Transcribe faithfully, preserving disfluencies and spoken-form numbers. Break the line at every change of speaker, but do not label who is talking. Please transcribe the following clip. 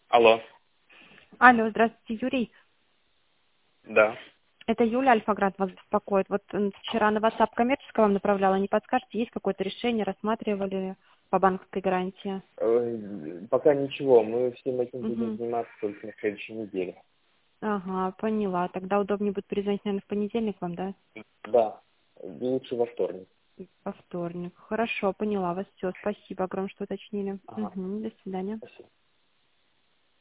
Алло,
Алло, здравствуйте, Юрий.
да.
Это Юля Альфаград вас беспокоит. Вот м, вчера на WhatsApp коммерческого вам направляла. Не подскажете, есть какое-то решение, рассматривали по банковской гарантии?
Э, Пока ничего, мы всем этим будем
Угу.
заниматься только на следующей неделе.
Ага, поняла. Тогда удобнее будет перезвонить, наверное, в понедельник вам, да?
Да, лучше во вторник.
Во вторник. Хорошо, поняла вас. Все, спасибо огромное, что уточнили.
Ага,
Угу, до свидания.
спасибо.